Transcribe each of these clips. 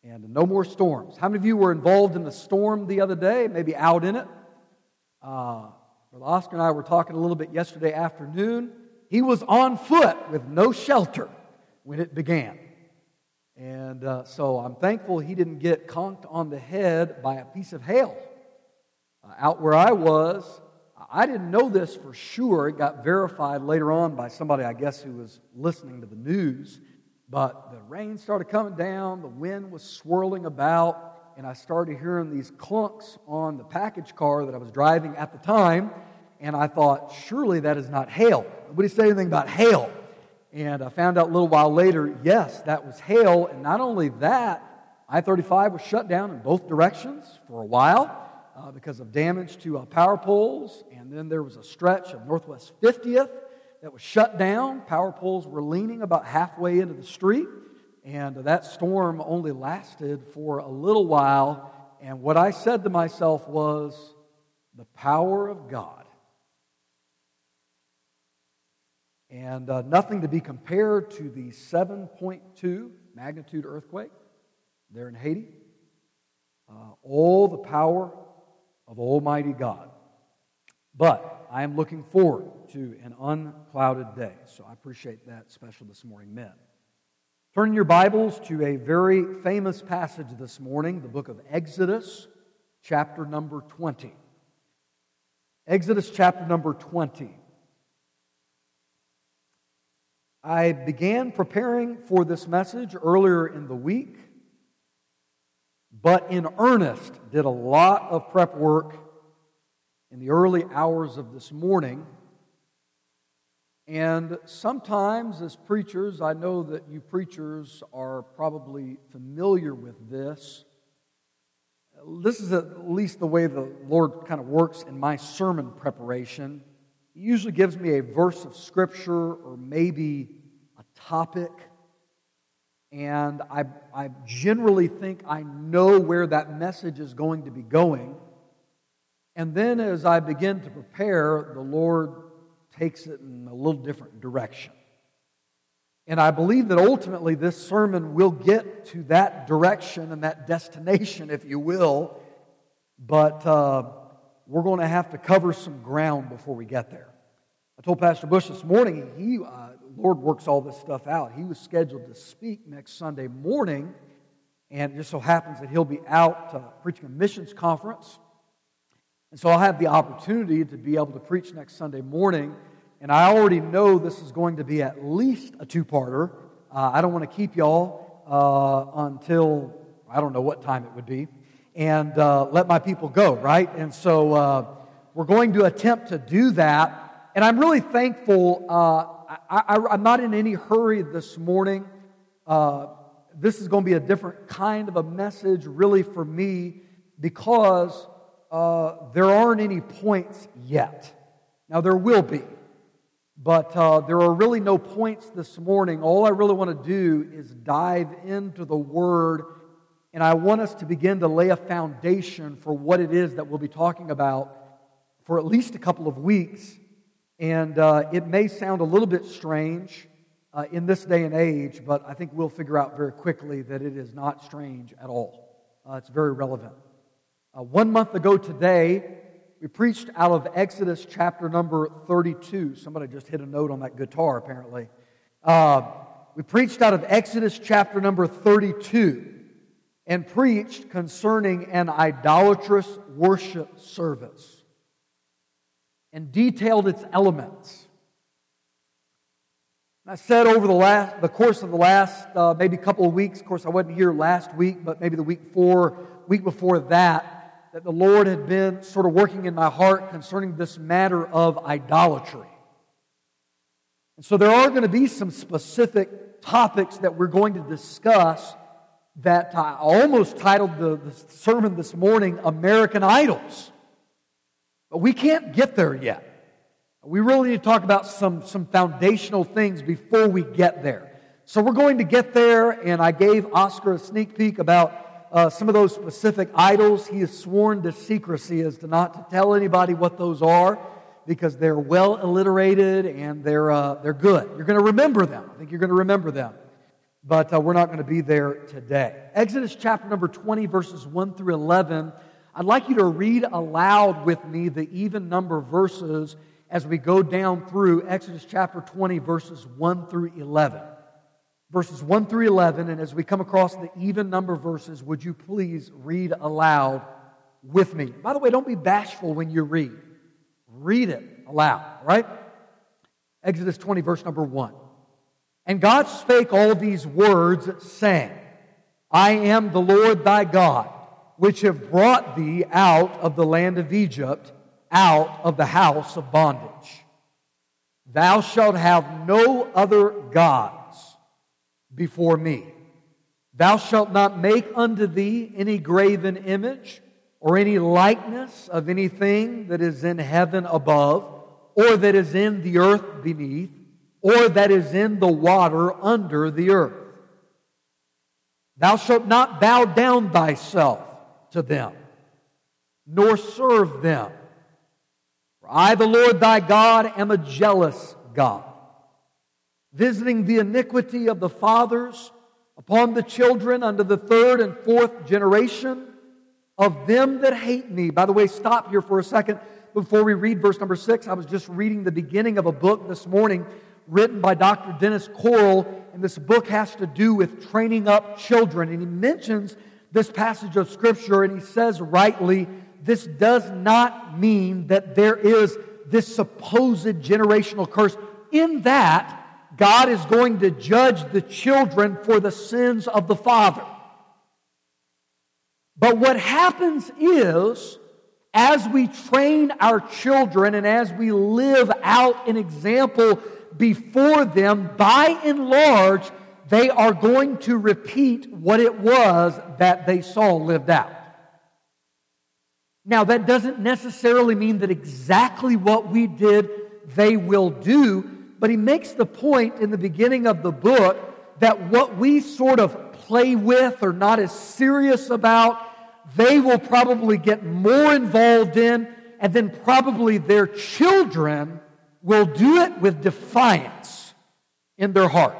And no more storms. How many of you were involved in the storm the other day, maybe out in it? Brother Oscar and I were talking a little bit yesterday afternoon. He was on foot with no shelter when it began. And so I'm thankful he didn't get conked on the head by a piece of hail. Out where I was, I didn't know this for sure. It got verified later on by somebody, I guess, who was listening to the news. But the rain started coming down, the wind was swirling about, and I started hearing these clunks on the package car that I was driving at the time, and I thought, surely that is not hail. Nobody said anything about hail. And I found out a little while later, yes, that was hail, and not only that, I-35 was shut down in both directions for a while because of damage to power poles, and then there was a stretch of Northwest 50th that was shut down. Power poles were leaning about halfway into the street, and that storm only lasted for a little while. And what I said to myself was, the power of God. And nothing to be compared to the 7.2 magnitude earthquake there in Haiti. All the power of Almighty God. But I am looking forward to an unclouded day. So I appreciate that special this morning, men. Turn your Bibles to a very famous passage this morning, the book of Exodus, chapter number 20. Exodus chapter number 20. I began preparing for this message earlier in the week, but in earnest did a lot of prep work in the early hours of this morning. And sometimes as preachers, I know that you preachers are probably familiar with this. This is at least the way the Lord kind of works in my sermon preparation. He usually gives me a verse of Scripture or maybe a topic. And I generally think I know where that message is going to be going. And then as I begin to prepare, the Lord takes it in a little different direction. And I believe that ultimately this sermon will get to that direction and that destination, if you will. But we're going to have to cover some ground before we get there. I told Pastor Bush this morning, the Lord works all this stuff out. He was scheduled to speak next Sunday morning, and it just so happens that he'll be out preaching a missions conference. And so I'll have the opportunity to be able to preach next Sunday morning, and I already know this is going to be at least a two-parter. I don't want to keep y'all until, I don't know what time it would be, and let my people go, right? And so we're going to attempt to do that. And I'm really thankful. I'm not in any hurry this morning. This is going to be a different kind of a message really for me because there aren't any points yet. Now there will be. But there are really no points this morning. All I really want to do is dive into the Word, and I want us to begin to lay a foundation for what it is that we'll be talking about for at least a couple of weeks. And it may sound a little bit strange in this day and age, but I think we'll figure out very quickly that it is not strange at all. It's very relevant. 1 month ago today, we preached out of Exodus chapter number 32. Somebody just hit a note on that guitar, apparently. We preached out of Exodus chapter number 32 and preached concerning an idolatrous worship service and detailed its elements. I said over the course of the last maybe couple of weeks, of course I wasn't here last week, but maybe the week before that the Lord had been sort of working in my heart concerning this matter of idolatry. And so there are going to be some specific topics that we're going to discuss that I almost titled the sermon this morning, American Idols. But we can't get there yet. We really need to talk about some foundational things before we get there. So we're going to get there, and I gave Oscar a sneak peek about some of those specific idols. He has sworn to secrecy as to not to tell anybody what those are because they're well alliterated and they're good. You're going to remember them. I think you're going to remember them. but we're not going to be there today. Exodus chapter number 20, verses 1 through 11. I'd like you to read aloud with me the even number verses as we go down through Exodus chapter 20, verses 1 through 11. Verses 1 through 11, and as we come across the even number verses, would you please read aloud with me? By the way, don't be bashful when you read. Read it aloud, all right? Exodus 20, verse number 1. And God spake all these words, saying, I am the Lord thy God, which have brought thee out of the land of Egypt, out of the house of bondage. Thou shalt have no other gods before me. Thou shalt not make unto thee any graven image, or any likeness of anything that is in heaven above, or that is in the earth beneath, or that is in the water under the earth. Thou shalt not bow down thyself to them, nor serve them. For I, the Lord thy God, am a jealous God, visiting the iniquity of the fathers upon the children unto the third and fourth generation of them that hate me. By the way, stop here for a second before we read verse number 6. I was just reading the beginning of a book this morning written by Dr. Dennis Corll, and this book has to do with training up children. And he mentions this passage of Scripture, and he says rightly, this does not mean that there is this supposed generational curse. In that, God is going to judge the children for the sins of the father. But what happens is, as we train our children and as we live out an example before them, by and large, they are going to repeat what it was that they saw lived out. Now, that doesn't necessarily mean that exactly what we did they will do, but he makes the point in the beginning of the book that what we sort of play with or not as serious about, they will probably get more involved in, and then probably their children will do it with defiance in their heart.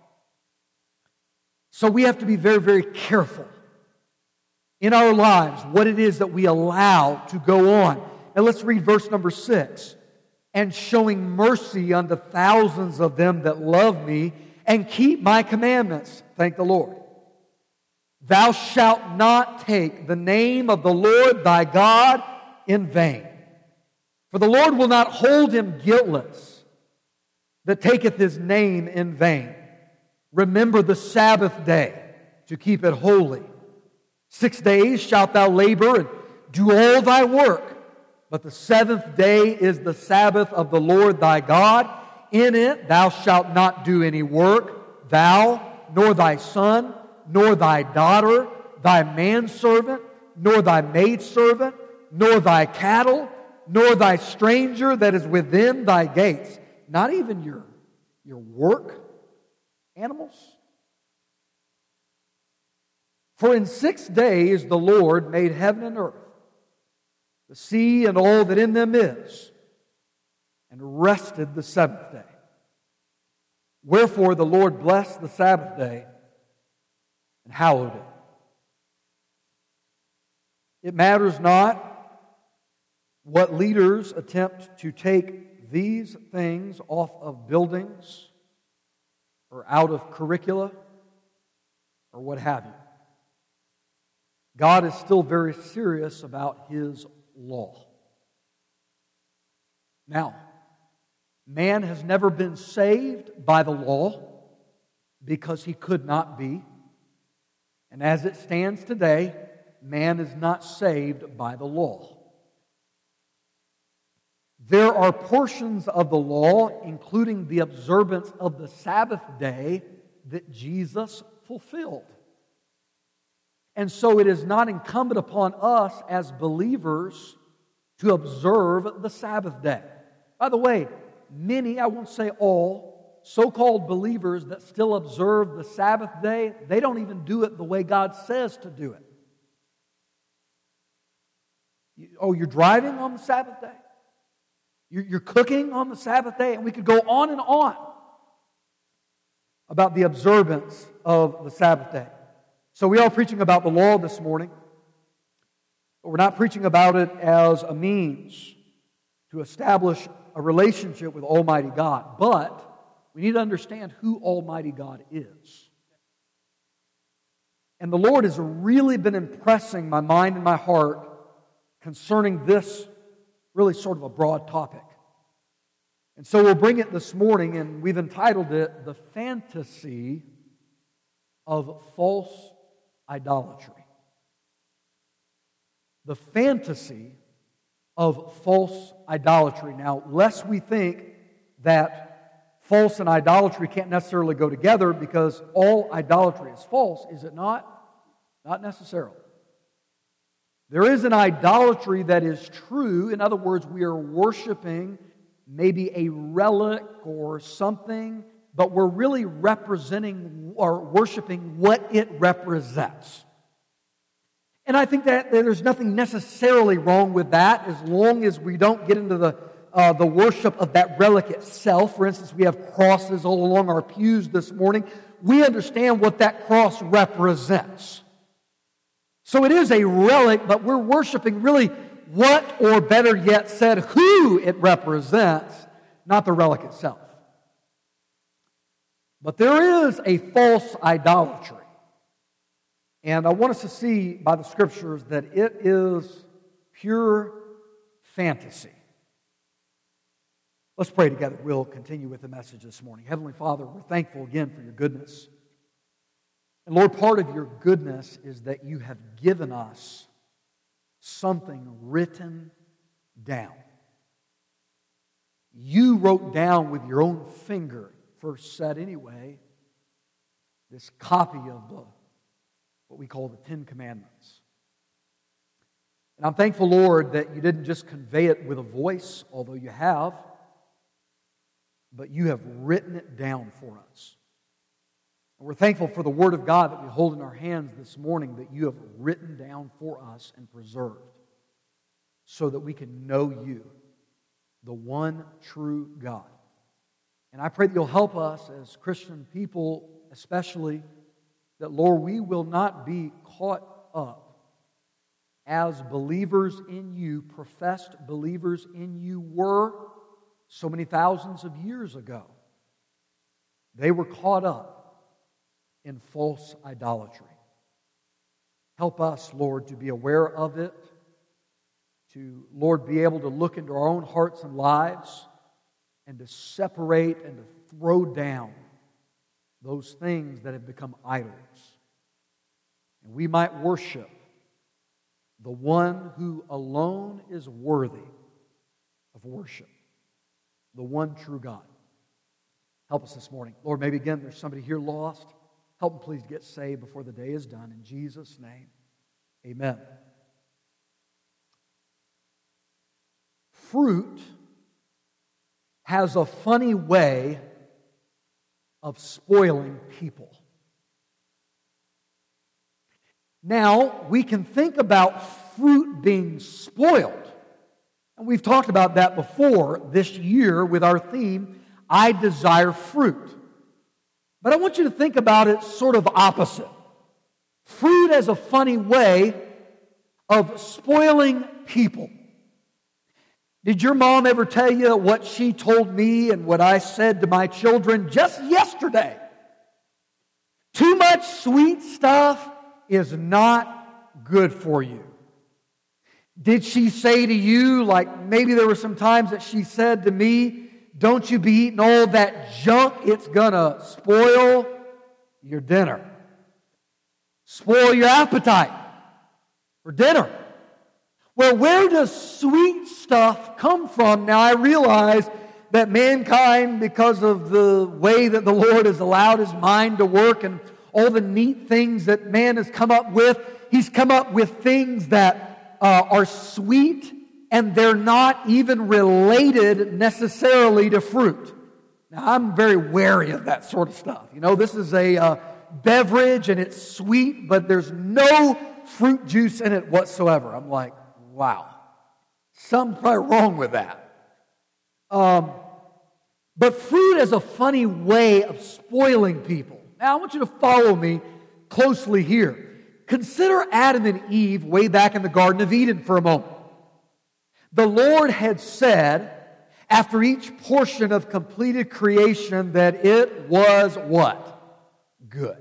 So we have to be very, very careful in our lives what it is that we allow to go on. And let's read verse number 6. And showing mercy unto thousands of them that love me and keep my commandments. Thank the Lord. Thou shalt not take the name of the Lord thy God in vain. For the Lord will not hold him guiltless that taketh his name in vain. Remember the Sabbath day to keep it holy. 6 days shalt thou labor and do all thy work. But the seventh day is the Sabbath of the Lord thy God. In it thou shalt not do any work, thou, nor thy son, nor thy daughter, thy manservant, nor thy maidservant, nor thy cattle, nor thy stranger that is within thy gates. Not even your work animals. For in 6 days the Lord made heaven and earth, the sea and all that in them is, and rested the seventh day. Wherefore the Lord blessed the Sabbath day and hallowed it. It matters not what leaders attempt to take these things off of buildings or out of curricula or what have you. God is still very serious about His law. Now, man has never been saved by the law because he could not be. And as it stands today, man is not saved by the law. There are portions of the law, including the observance of the Sabbath day, that Jesus fulfilled. And so it is not incumbent upon us as believers to observe the Sabbath day. By the way, many, I won't say all, so-called believers that still observe the Sabbath day, they don't even do it the way God says to do it. Oh, you're driving on the Sabbath day? You're cooking on the Sabbath day? And we could go on and on. about the observance of the Sabbath day. So we are preaching about the law this morning, but we're not preaching about it as a means to establish a relationship with Almighty God. But we need to understand who Almighty God is. And the Lord has really been impressing my mind and my heart concerning this really sort of a broad topic. And so we'll bring it this morning, and we've entitled it, The Fantasy of False Idolatry. The fantasy of false idolatry. Now, lest we think that false and idolatry can't necessarily go together, because all idolatry is false, is it not? Not necessarily. There is an idolatry that is true. In other words, we are worshiping maybe a relic or something, but we're really representing or worshiping what it represents. And I think that there's nothing necessarily wrong with that, as long as we don't get into the worship of that relic itself. For instance, we have crosses all along our pews this morning. We understand what that cross represents. So it is a relic, but we're worshiping really what, or better yet said, who it represents, not the relic itself. But there is a false idolatry. And I want us to see by the Scriptures that it is pure fantasy. Let's pray together. We'll continue with the message this morning. Heavenly Father, we're thankful again for your goodness. And Lord, part of your goodness is that you have given us something written down. You wrote down with your own finger, first said anyway, this copy of what we call the Ten Commandments. And I'm thankful, Lord, that you didn't just convey it with a voice, although you have, but you have written it down for us. And we're thankful for the Word of God that we hold in our hands this morning, that you have written down for us and preserved, so that we can know you, the one true God. And I pray that you'll help us as Christian people, especially, that, Lord, we will not be caught up as believers in you, professed believers in you were so many thousands of years ago. They were caught up in false idolatry. Help us, Lord, to be aware of it, to, Lord, be able to look into our own hearts and lives and to separate and to throw down those things that have become idols. And we might worship the one who alone is worthy of worship, the one true God. Help us this morning. Lord, maybe again there's somebody here lost. Help them please get saved before the day is done. In Jesus' name, amen. Fruit has a funny way of spoiling people. Now, we can think about fruit being spoiled. And we've talked about that before this year with our theme, I Desire Fruit. But I want you to think about it sort of opposite. Fruit has a funny way of spoiling people. Did your mom ever tell you what she told me and what I said to my children just yesterday? Too much sweet stuff is not good for you. Did she say to you, like maybe there were some times that she said to me, don't you be eating all that junk, it's gonna spoil your dinner. Spoil your appetite for dinner. Well, where does sweet stuff come from? Now, I realize that mankind, because of the way that the Lord has allowed His mind to work and all the neat things that man has come up with, He's come up with things that are sweet, and they're not even related necessarily to fruit. Now, I'm very wary of that sort of stuff. You know, this is a beverage, and it's sweet, but there's no fruit juice in it whatsoever. I'm like, wow, something's probably wrong with that. But fruit has a funny way of spoiling people. Now, I want you to follow me closely here. Consider Adam and Eve way back in the Garden of Eden for a moment. The Lord had said, after each portion of completed creation, that it was what? Good.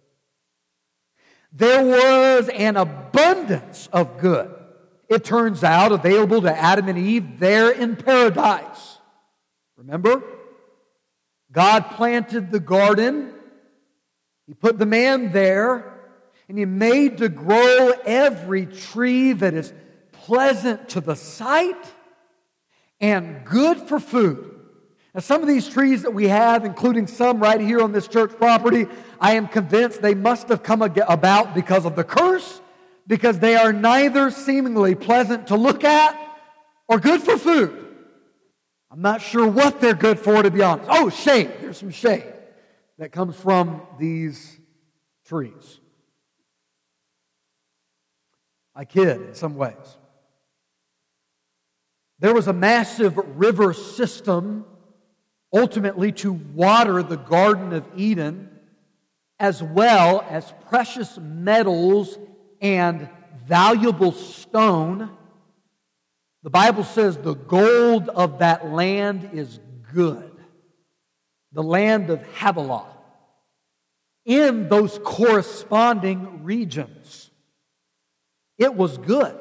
There was an abundance of good, it turns out, available to Adam and Eve there in paradise. Remember? God planted the garden. He put the man there, and He made to grow every tree that is pleasant to the sight and good for food. Now, some of these trees that we have, including some right here on this church property, I am convinced they must have come about because of the curse, because they are neither seemingly pleasant to look at or good for food. I'm not sure what they're good for, to be honest. Oh, shade. There's some shade that comes from these trees. I kid in some ways. There was a massive river system ultimately to water the Garden of Eden, as well as precious metals and valuable stone. The Bible says the gold of that land is good. The land of Havilah. In those corresponding regions. It was good.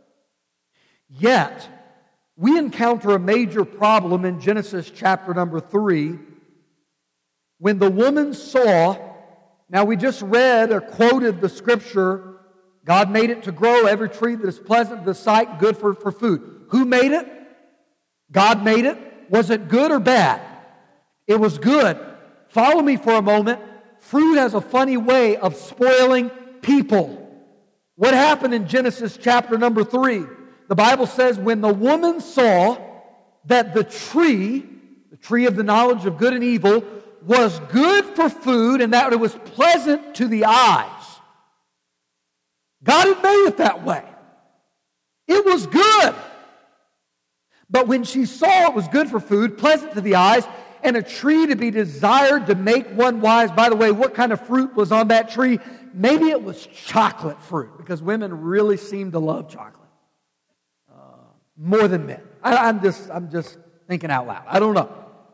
Yet, we encounter a major problem in Genesis chapter number 3 when the woman saw, now we just read or quoted the scripture, God made it to grow every tree that is pleasant to the sight, good for food. Who made it? God made it. Was it good or bad? It was good. Follow me for a moment. Fruit has a funny way of spoiling people. What happened in Genesis chapter number 3? The Bible says, when the woman saw that the tree of the knowledge of good and evil, was good for food and that it was pleasant to the eyes. God had made it that way. It was good. But when she saw it was good for food, pleasant to the eyes, and a tree to be desired to make one wise. By the way, what kind of fruit was on that tree? Maybe it was chocolate fruit, because women really seem to love chocolate. More than men. I'm just thinking out loud. I don't know.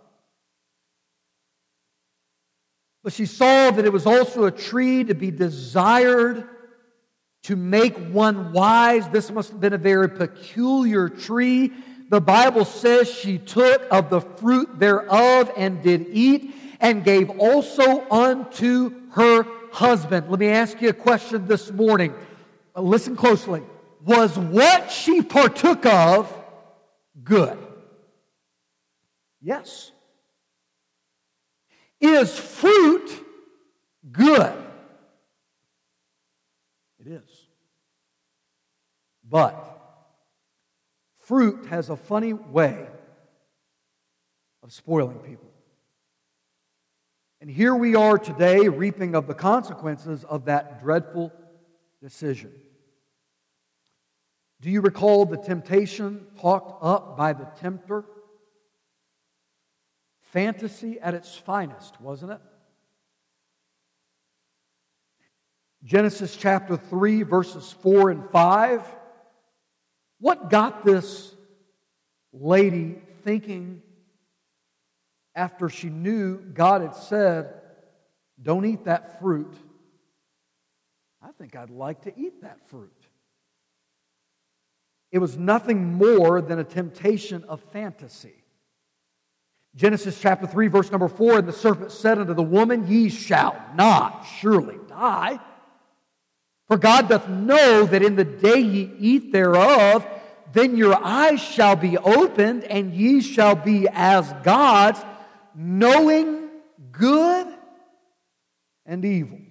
But she saw that it was also a tree to be desired to make one wise. This must have been a very peculiar tree. The Bible says she took of the fruit thereof and did eat, and gave also unto her husband. Let me ask you a question this morning. Listen closely. Was what she partook of good? Yes. Is fruit good? It is. But fruit has a funny way of spoiling people. And here we are today reaping of the consequences of that dreadful decision. Do you recall the temptation talked up by the tempter? Fantasy at its finest, wasn't it? Genesis chapter 3, verses 4 and 5. What got this lady thinking after she knew God had said, don't eat that fruit? I think I'd like to eat that fruit. It was nothing more than a temptation of fantasy. Genesis chapter 3, verse number 4, and the serpent said unto the woman, ye shall not surely die. For God doth know that in the day ye eat thereof, then your eyes shall be opened, and ye shall be as gods, knowing good and evil.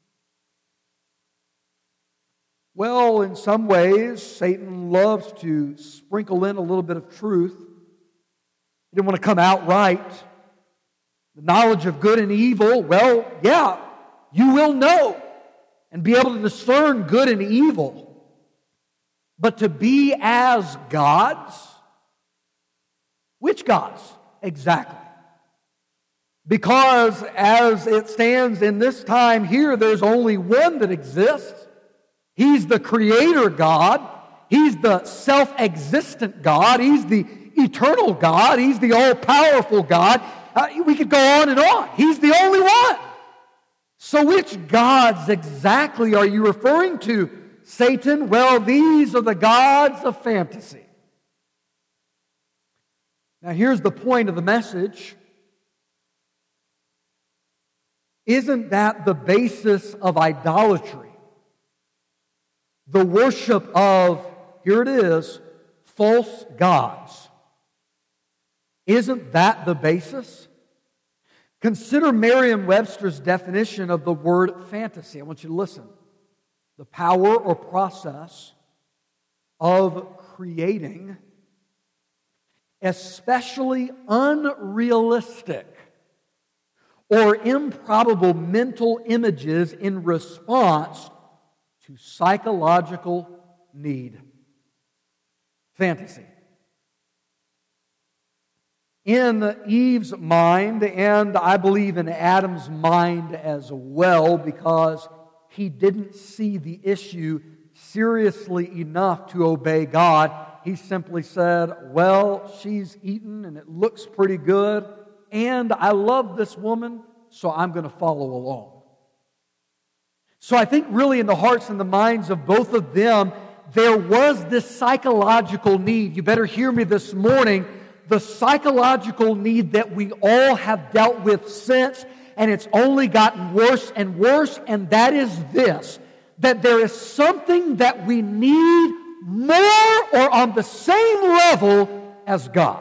Well, in some ways, Satan loves to sprinkle in a little bit of truth. He didn't want to come out right. The knowledge of good and evil, well, yeah, you will know and be able to discern good and evil. But to be as gods, which gods exactly? Because as it stands in this time here, there's only one that exists. He's the Creator God. He's the self-existent God. He's the eternal God. He's the all-powerful God. We could go on and on. He's the only one. So which gods exactly are you referring to, Satan? Well, these are the gods of fantasy. Now here's the point of the message. Isn't that the basis of idolatry? The worship of, here it is, false gods. Isn't that the basis? Consider Merriam-Webster's definition of the word fantasy. I want you to listen. The power or process of creating especially unrealistic or improbable mental images in response to psychological need. Fantasy. In Eve's mind, and I believe in Adam's mind as well, because he didn't see the issue seriously enough to obey God, he simply said, well, she's eaten and it looks pretty good, and I love this woman, so I'm going to follow along. So I think really in the hearts and the minds of both of them, there was this psychological need. You better hear me this morning. The psychological need that we all have dealt with since, and it's only gotten worse and worse, and that is this, that there is something that we need more or on the same level as God.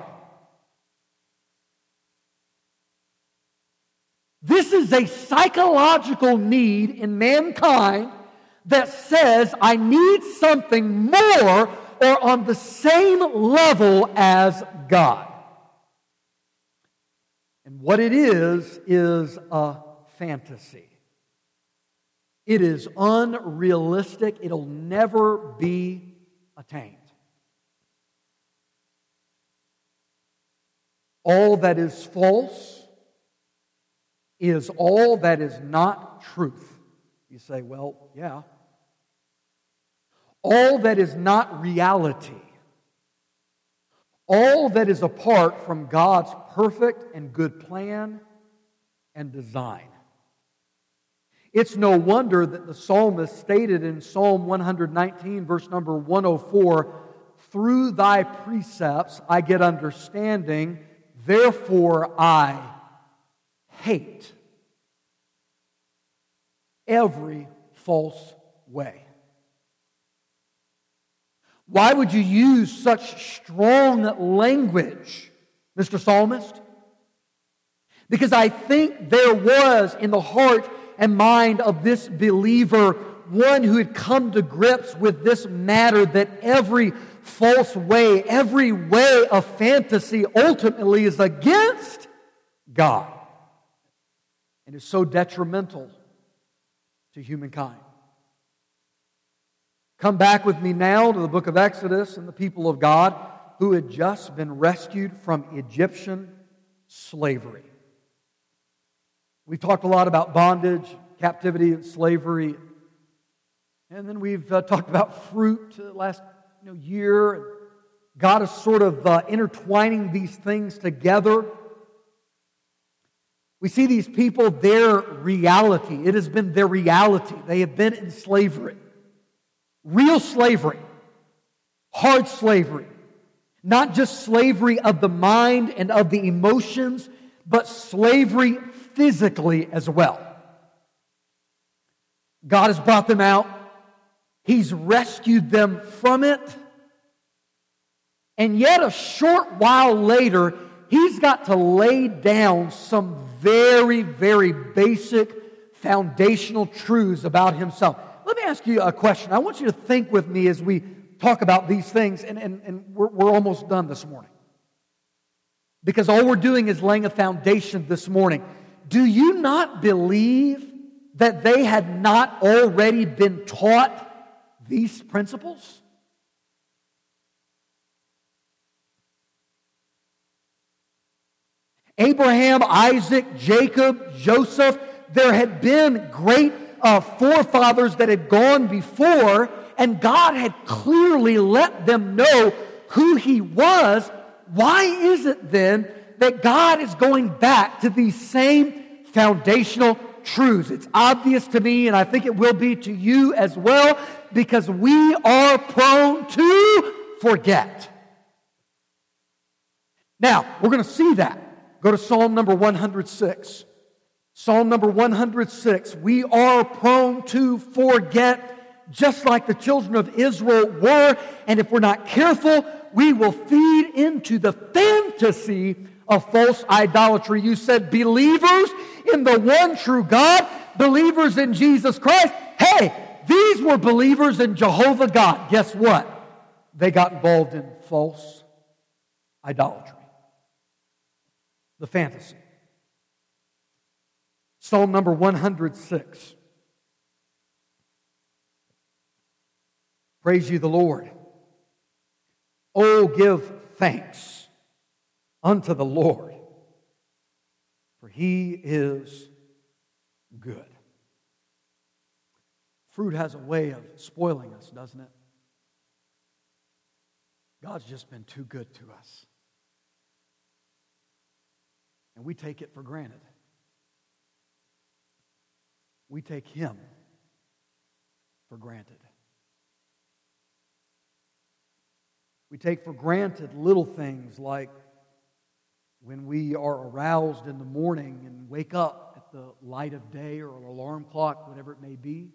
This is a psychological need in mankind that says, I need something more or on the same level as God. And what it is a fantasy. It is unrealistic. It'll never be attained. All that is false is all that is not truth. You say, well, yeah. All that is not reality, all that is apart from God's perfect and good plan and design. It's no wonder that the psalmist stated in Psalm 119, verse number 104, through thy precepts I get understanding, therefore I hate every false way. Why would you use such strong language, Mr. Psalmist? Because I think there was in the heart and mind of this believer one who had come to grips with this matter that every false way, every way of fantasy ultimately is against God and is so detrimental to humankind. Come back with me now to the book of Exodus and the people of God who had just been rescued from Egyptian slavery. We've talked a lot about bondage, captivity, and slavery. And then we've talked about fruit last year. God is sort of intertwining these things together. We see these people, their reality. It has been their reality. They have been in slavery. Real slavery. Hard slavery. Not just slavery of the mind and of the emotions, but slavery physically as well. God has brought them out. He's rescued them from it. And yet a short while later, He's got to lay down some very, very basic foundational truths about Himself. Let me ask you a question. I want you to think with me as we talk about these things, and we're almost done this morning. Because all we're doing is laying a foundation this morning. Do you not believe that they had not already been taught these principles? Abraham, Isaac, Jacob, Joseph. There had been great forefathers that had gone before, and God had clearly let them know who He was. Why is it then that God is going back to these same foundational truths? It's obvious to me, and I think it will be to you as well, because we are prone to forget. Now, we're going to see that. Go to Psalm number 106. Psalm number 106. We are prone to forget, just like the children of Israel were, and if we're not careful, we will feed into the fantasy of false idolatry. You said believers in the one true God, believers in Jesus Christ. Hey, these were believers in Jehovah God. Guess what? They got involved in false idolatry. The fantasy. Psalm number 106. Praise ye the Lord. Oh, give thanks unto the Lord, for He is good. Fruit has a way of spoiling us, doesn't it? God's just been too good to us. And we take it for granted. We take Him for granted. We take for granted little things like when we are aroused in the morning and wake up at the light of day or an alarm clock, whatever it may be,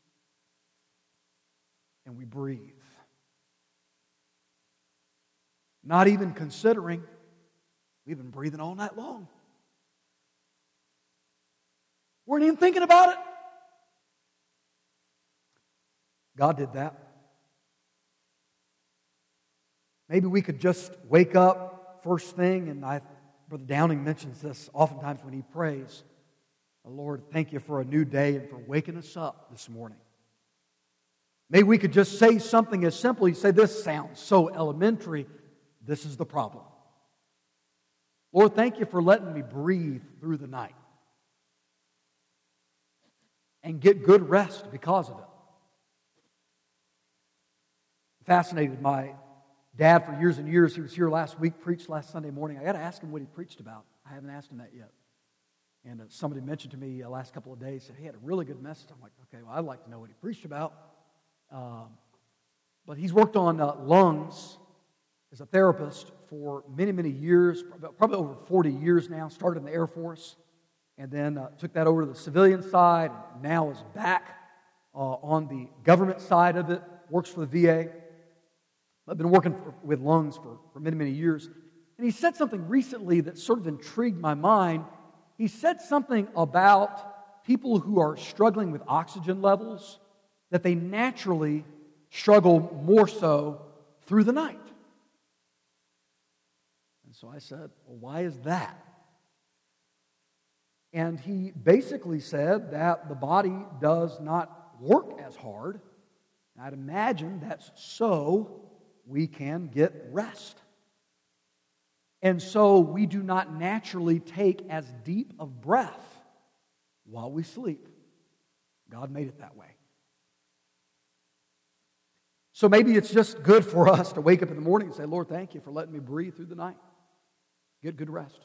and we breathe. Not even considering we've been breathing all night long. Weren't even thinking about it. God did that. Maybe we could just wake up first thing, and Brother Downing mentions this oftentimes when he prays. Lord, thank you for a new day and for waking us up this morning. Maybe we could just say something as simple. You say, this sounds so elementary. This is the problem. Lord, thank you for letting me breathe through the night and get good rest because of it. Fascinated my dad for years and years. He was here last week, preached last Sunday morning. I got to ask him what he preached about. I haven't asked him that yet. And somebody mentioned to me the last couple of days, said he had a really good message. I'm like, okay, well, I'd like to know what he preached about. But he's worked on lungs as a therapist for many, many years, probably over 40 years now. Started in the Air Force and then took that over to the civilian side, and now is back on the government side of it, works for the VA. I've been working with lungs for many, many years. And he said something recently that sort of intrigued my mind. He said something about people who are struggling with oxygen levels, that they naturally struggle more so through the night. And so I said, well, why is that? And he basically said that the body does not work as hard. I'd imagine that's so we can get rest. And so we do not naturally take as deep of breath while we sleep. God made it that way. So maybe it's just good for us to wake up in the morning and say, Lord, thank you for letting me breathe through the night. Get good rest.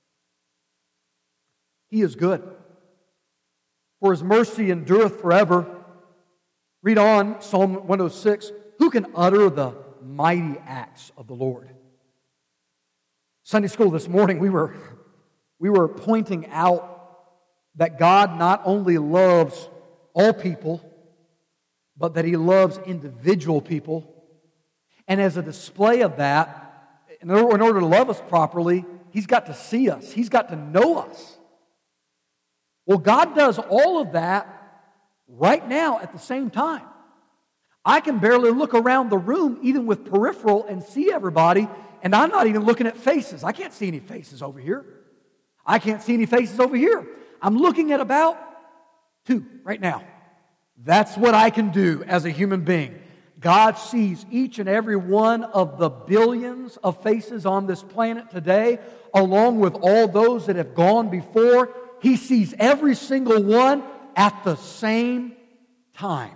He is good. For His mercy endureth forever. Read on, Psalm 106. Who can utter the mighty acts of the Lord? Sunday school this morning, we were pointing out that God not only loves all people, but that He loves individual people. And as a display of that, in order to love us properly, He's got to see us. He's got to know us. Well, God does all of that right now at the same time. I can barely look around the room, even with peripheral, and see everybody, and I'm not even looking at faces. I can't see any faces over here. I can't see any faces over here. I'm looking at about 2 right now. That's what I can do as a human being. God sees each and every one of the billions of faces on this planet today, along with all those that have gone before. He sees every single one at the same time.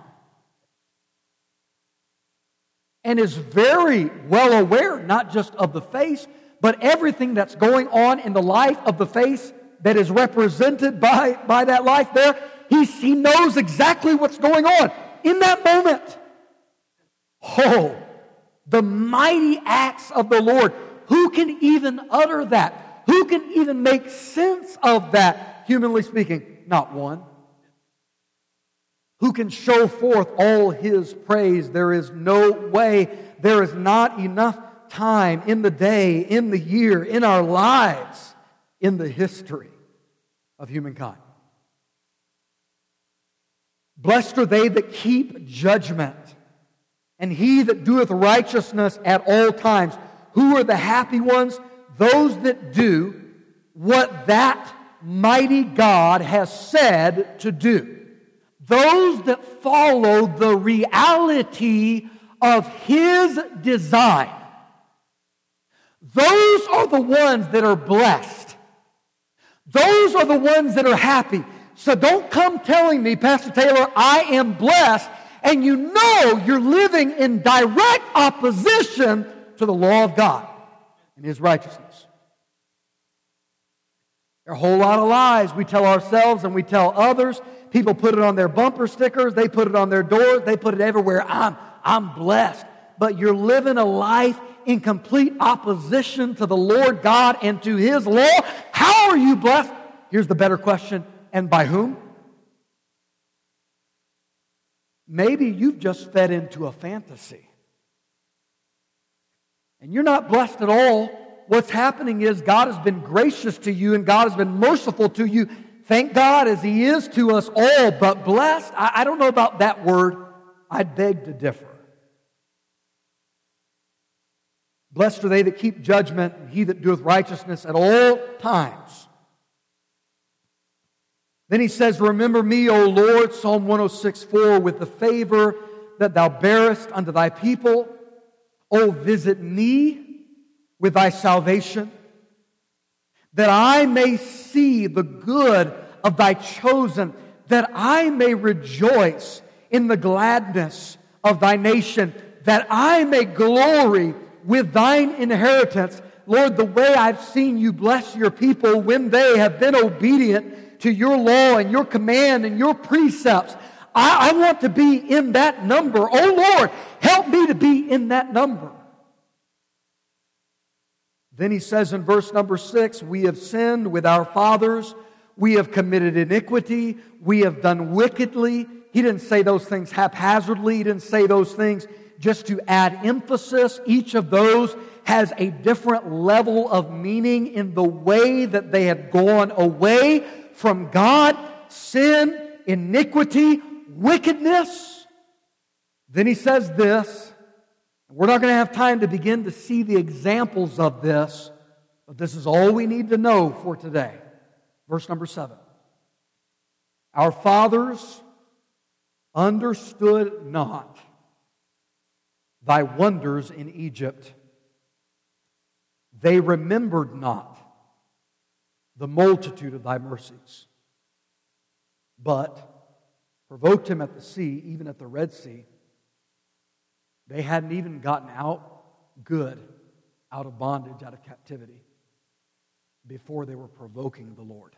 And is very well aware, not just of the face, but everything that's going on in the life of the face that is represented by that life there. He knows exactly what's going on in that moment. Oh, the mighty acts of the Lord. Who can even utter that? Who can even make sense of that, humanly speaking? Not one. Who can show forth all His praise? There is no way. There is not enough time in the day, in the year, in our lives, in the history of humankind. Blessed are they that keep judgment, and he that doeth righteousness at all times. Who are the happy ones? Those that do what that mighty God has said to do. Those that follow the reality of His design. Those are the ones that are blessed. Those are the ones that are happy. So don't come telling me, Pastor Taylor, I am blessed, and you know you're living in direct opposition to the law of God and His righteousness. There are a whole lot of lies we tell ourselves and we tell others. People put it on their bumper stickers, they put it on their doors, they put it everywhere. I'm blessed. But you're living a life in complete opposition to the Lord God and to His law. How are you blessed? Here's the better question. And by whom? Maybe you've just fed into a fantasy. And you're not blessed at all. What's happening is God has been gracious to you and God has been merciful to you. Thank God as He is to us all. But blessed, I don't know about that word. I'd beg to differ. Blessed are they that keep judgment, and he that doeth righteousness at all times. Then he says, remember me, O Lord, Psalm 106:4, with the favor that thou bearest unto thy people. O visit me with thy salvation, that I may see the good of thy chosen, that I may rejoice in the gladness of thy nation, that I may glory with thine inheritance. Lord, the way I've seen you bless your people when they have been obedient to your law and your command and your precepts, I want to be in that number. Oh Lord, help me to be in that number. Then he says in verse number 6, we have sinned with our fathers, we have committed iniquity, we have done wickedly. He didn't say those things haphazardly, he didn't say those things just to add emphasis. Each of those has a different level of meaning in the way that they have gone away from God. Sin, iniquity, wickedness. Then he says this. We're not going to have time to begin to see the examples of this, but this is all we need to know for today. Verse number 7. Our fathers understood not thy wonders in Egypt. They remembered not the multitude of thy mercies, but provoked him at the sea, even at the Red Sea. They hadn't even gotten out good, out of bondage, out of captivity, before they were provoking the Lord.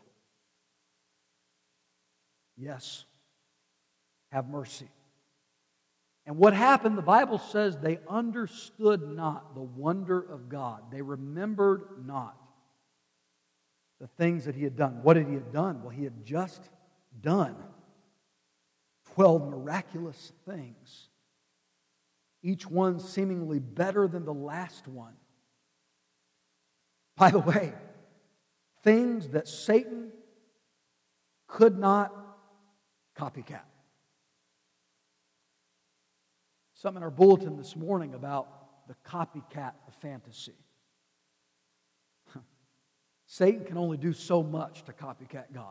Yes, have mercy. And what happened, the Bible says they understood not the wonder of God. They remembered not the things that He had done. What had He done? Well, He had just done 12 miraculous things, each one seemingly better than the last one. By the way, things that Satan could not copycat. Something in our bulletin this morning about the copycat of fantasy. Satan can only do so much to copycat God.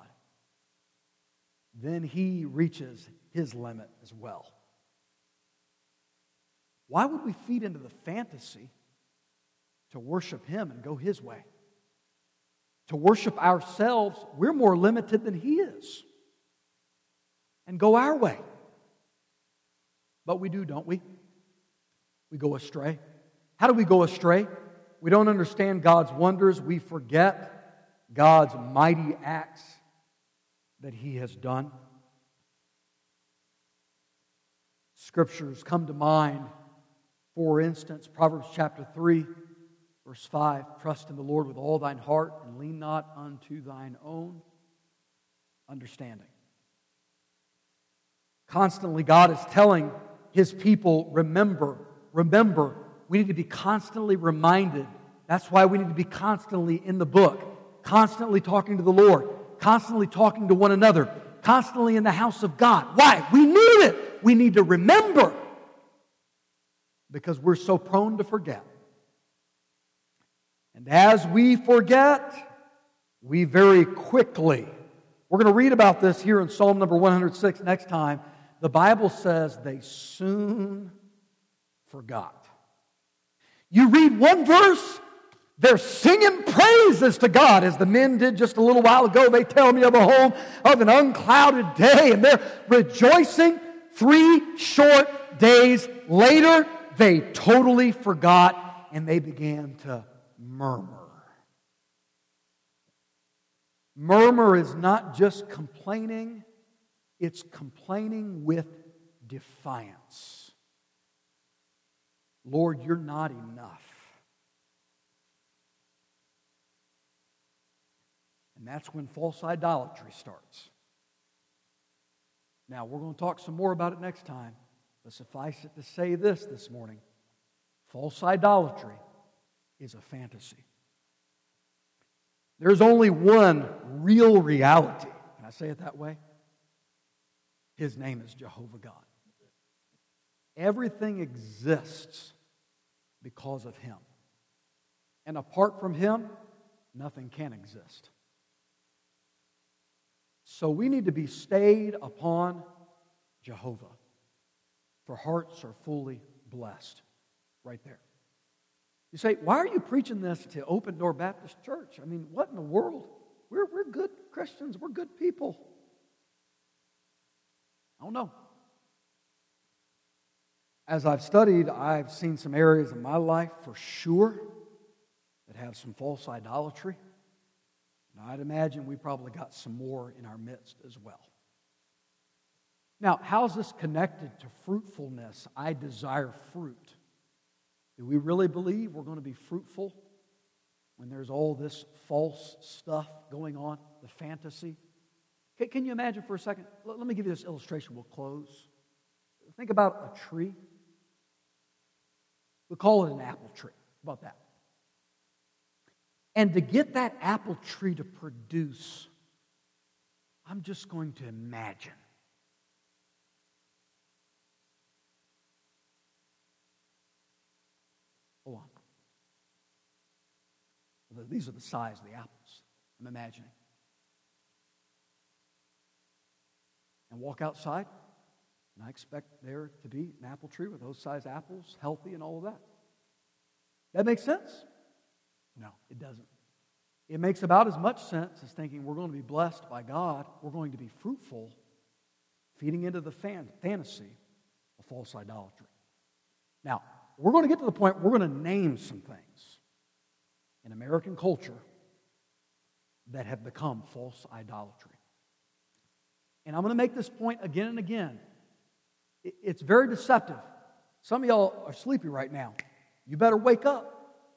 Then he reaches his limit as well. Why would we feed into the fantasy to worship Him and go His way? To worship ourselves, we're more limited than He is. And go our way. But we do, don't we? We go astray. How do we go astray? We don't understand God's wonders. We forget God's mighty acts that He has done. Scriptures come to mind. For instance, Proverbs chapter 3, verse 5, trust in the Lord with all thine heart and lean not unto thine own understanding. Constantly, God is telling His people, remember. We need to be constantly reminded. That's why we need to be constantly in the book, constantly talking to the Lord, constantly talking to one another, constantly in the house of God. Why? We need it. We need to remember because we're so prone to forget. And as we forget, we very quickly, we're going to read about this here in Psalm number 106 next time. The Bible says they soon forgot. You read one verse, they're singing praises to God, as the men did just a little while ago. They tell me of a home of an unclouded day, and they're rejoicing. 3 short days later, they totally forgot, and they began to murmur. Murmur is not just complaining, it's complaining with defiance. Lord, you're not enough. And that's when false idolatry starts. Now, we're going to talk some more about it next time, but suffice it to say this morning. False idolatry is a fantasy. There's only one real reality. Can I say it that way? His name is Jehovah God. Everything exists because of Him. And apart from Him, nothing can exist. So we need to be stayed upon Jehovah, for hearts are fully blessed. Right there. You say, why are you preaching this to Open Door Baptist Church? I mean, what in the world? We're good Christians. We're good people. I don't know. As I've studied, I've seen some areas in my life for sure that have some false idolatry. And I'd imagine we probably got some more in our midst as well. Now, how's this connected to fruitfulness? I desire fruit. Do we really believe we're going to be fruitful when there's all this false stuff going on, the fantasy? Can you imagine for a second? Let me give you this illustration. We'll close. Think about a tree. We'll call it an apple tree. How about that? And to get that apple tree to produce, I'm just going to imagine. Hold on. These are the size of the apples I'm imagining. And walk outside, and I expect there to be an apple tree with those size apples, healthy and all of that. That makes sense? No, it doesn't. It makes about as much sense as thinking we're going to be blessed by God, we're going to be fruitful, feeding into the fantasy of false idolatry. Now, we're going to get to the point we're going to name some things in American culture that have become false idolatry. And I'm going to make this point again and again. It's very deceptive. Some of y'all are sleepy right now. You better wake up.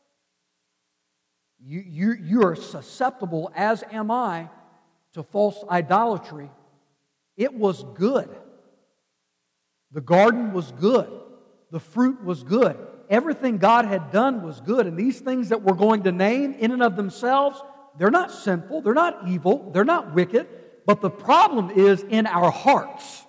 You are susceptible, as am I, to false idolatry. It was good. The garden was good. The fruit was good. Everything God had done was good. And these things that we're going to name in and of themselves, they're not sinful, they're not evil, they're not wicked. But the problem is in our hearts.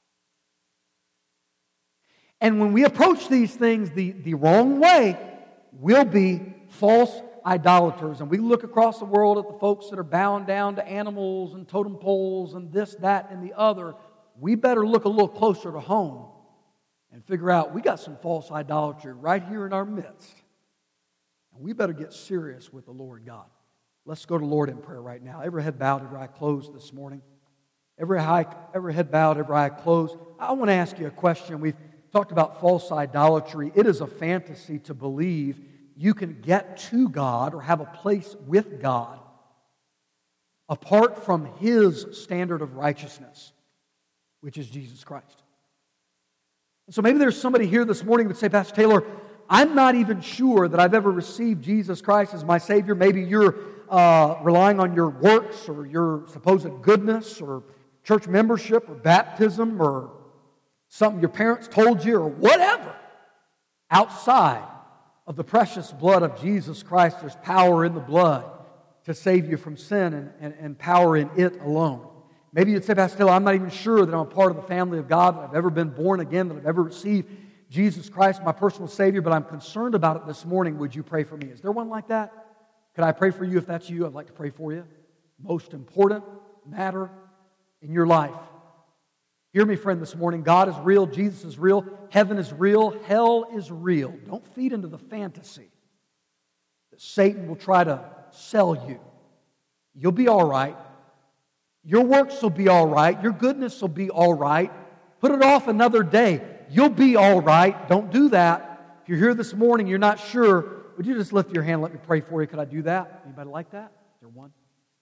And when we approach these things the wrong way, we'll be false idolaters. And we look across the world at the folks that are bound down to animals and totem poles and this, that, and the other. We better look a little closer to home and figure out we got some false idolatry right here in our midst. And we better get serious with the Lord God. Let's go to the Lord in prayer right now. Every head bowed, every eye closed this morning. Every head bowed, every eye closed. I want to ask you a question. We've talked about false idolatry. It is a fantasy to believe you can get to God or have a place with God apart from His standard of righteousness, which is Jesus Christ. And so maybe there's somebody here this morning who would say, Pastor Taylor, I'm not even sure that I've ever received Jesus Christ as my Savior. Maybe you're relying on your works or your supposed goodness or church membership or baptism or something your parents told you or whatever. Outside of the precious blood of Jesus Christ, there's power in the blood to save you from sin and power in it alone. Maybe you'd say, Pastor Taylor, I'm not even sure that I'm a part of the family of God, that I've ever been born again, that I've ever received Jesus Christ, my personal Savior, but I'm concerned about it this morning. Would you pray for me? Is there one like that? Could I pray for you? If that's you, I'd like to pray for you. Most important matter in your life. Hear me, friend, this morning. God is real. Jesus is real. Heaven is real. Hell is real. Don't feed into the fantasy that Satan will try to sell you. You'll be all right. Your works will be all right. Your goodness will be all right. Put it off another day. You'll be all right. Don't do that. If you're here this morning, you're not sure, would you just lift your hand and let me pray for you? Could I do that? Anybody like that? Is there one?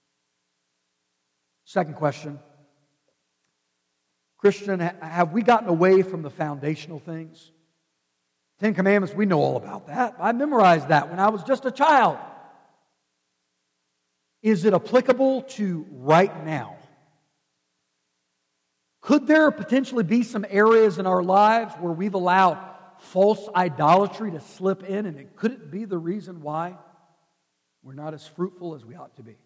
Second question. Christian, have we gotten away from the foundational things? Ten Commandments, we know all about that. I memorized that when I was just a child. Is it applicable to right now? Could there potentially be some areas in our lives where we've allowed false idolatry to slip in, and could it be the reason why we're not as fruitful as we ought to be?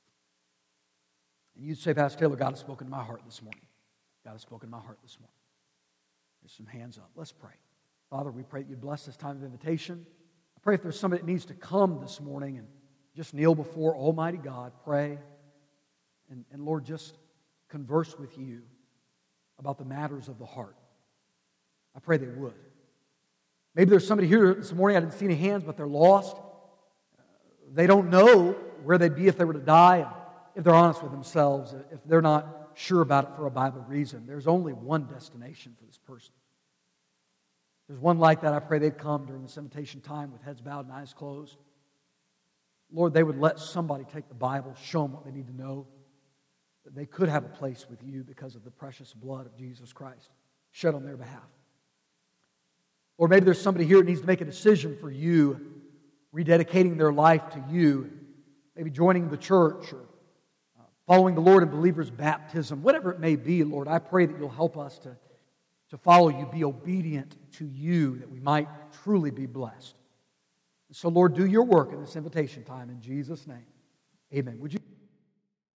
And you'd say, Pastor Taylor, God has spoken to my heart this morning. God has spoken to my heart this morning. There's some hands up. Let's pray. Father, we pray that you bless this time of invitation. I pray if there's somebody that needs to come this morning and just kneel before Almighty God, pray, and Lord, just converse with you about the matters of the heart. I pray they would. Maybe there's somebody here this morning, I didn't see any hands, but they're lost. They don't know where they'd be if they were to die, and if they're honest with themselves, if they're not sure about it for a Bible reason. There's only one destination for this person. If there's one like that, I pray they'd come during this invitation time with heads bowed and eyes closed. Lord, they would let somebody take the Bible, show them what they need to know, that they could have a place with you because of the precious blood of Jesus Christ shed on their behalf. Or maybe there's somebody here that needs to make a decision for you, rededicating their life to you, maybe joining the church or following the Lord in believers' baptism, whatever it may be, Lord, I pray that you'll help us to follow you, be obedient to you, that we might truly be blessed. So, Lord, do your work in this invitation time in Jesus' name. Amen. Would you